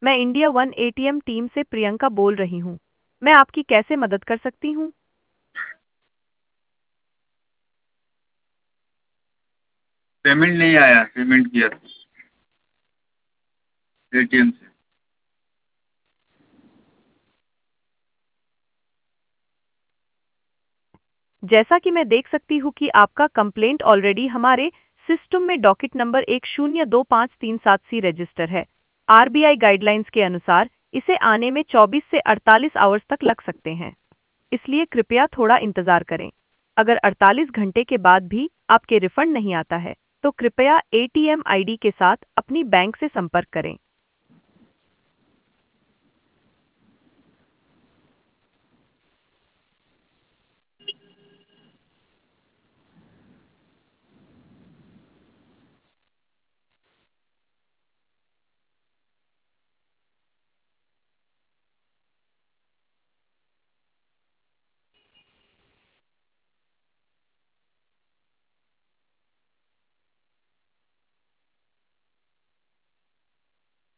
मैं India one ATM team से प्रियंका बोल रही हूँ। मैं आपकी कैसे मदद कर सकती हूँ? पेमेंट नहीं आया, पेमेंट किया था एटीएम से। जैसा कि मैं देख सकती हूँ कि आपका कंप्लेंट ऑलरेडी हमारे सिस्टम में डॉकेट नंबर 102537C रजिस्टर है। आरबीआई गाइडलाइंस के अनुसार इसे आने में 24 से 48 आवर्स तक लग सकते हैं, इसलिए कृपया थोड़ा इंतजार करें। अगर 48 घंटे के बाद भी आपके रिफंड नहीं आता है, तो कृपया एटीएम आईडी के साथ अपनी बैंक से संपर्क करें।